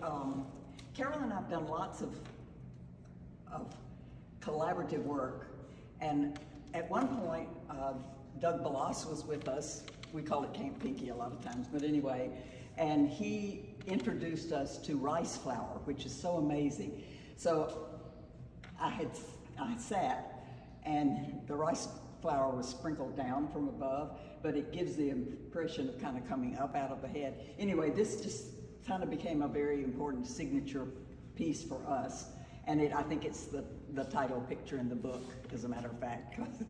Carol and I have done lots of collaborative work, and at one point, Doug Balas was with us. We call it Camp Pinky a lot of times, but anyway, and he introduced us to rice flour, which is so amazing. So I sat, and the rice flour was sprinkled down from above, but it gives the impression of kind of coming up out of the head. Anyway, this just kind of became a very important signature piece for us, and I think it's the title picture in the book, as a matter of fact.